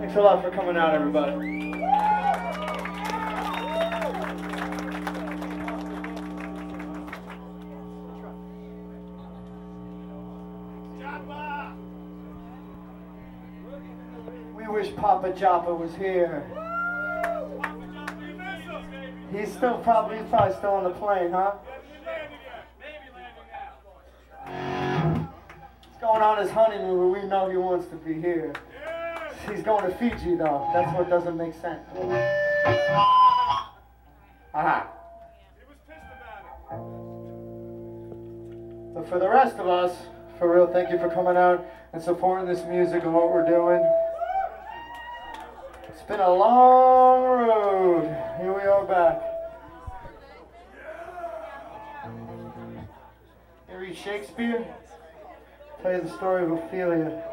Thanks a lot for coming out, everybody. We wish Papa Joppa was here. He's probably still on the plane, huh? He's going on his honeymoon, but we know he wants to be here. He's going to Fiji, though. That's what doesn't make sense. Aha. He was pissed about it. But for the rest of us, for real, thank you for coming out and supporting this music and what we're doing. It's been a long road. Here we are back. You read Shakespeare? Tell you the story of Ophelia.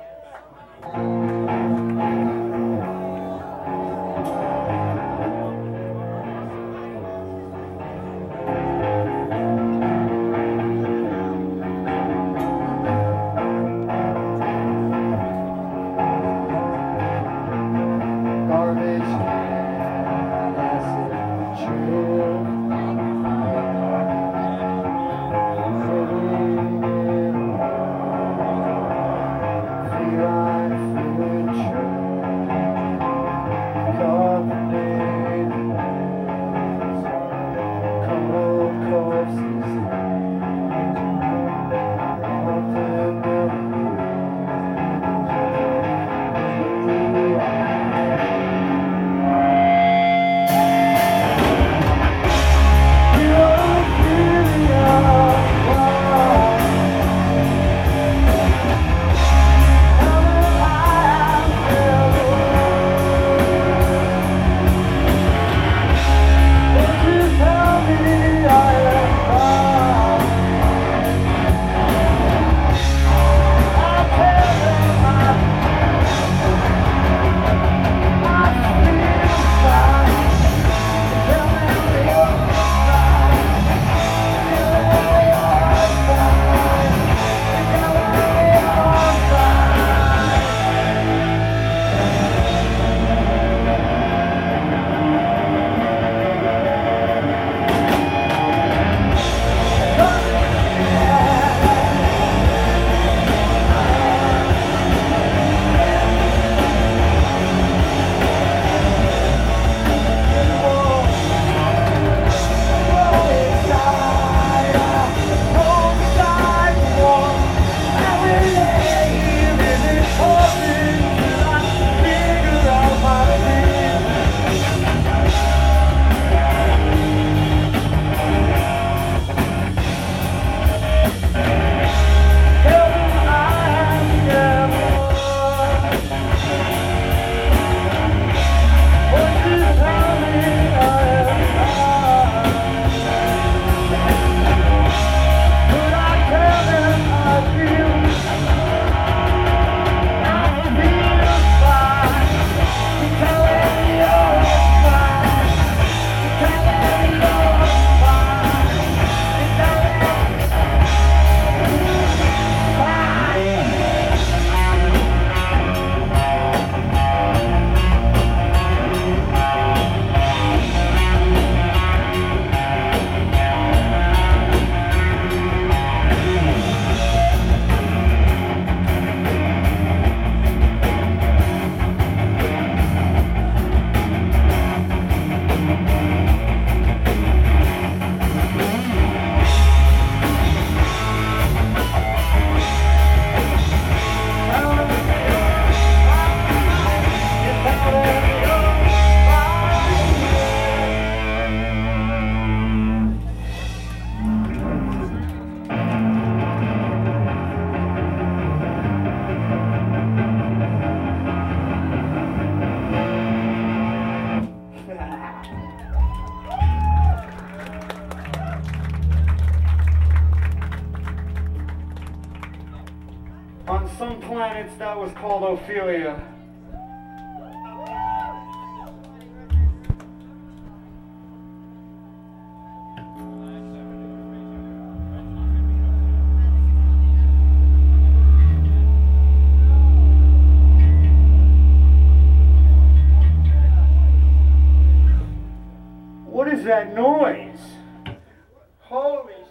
On some planets that was called Ophelia. that noise? Holy shit.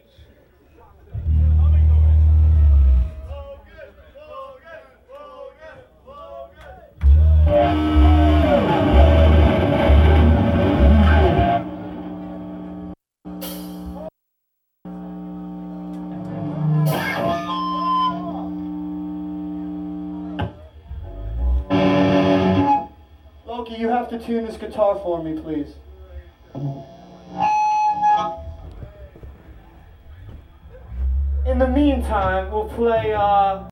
Loki, you have to tune this guitar for me, please. In the meantime, we'll play,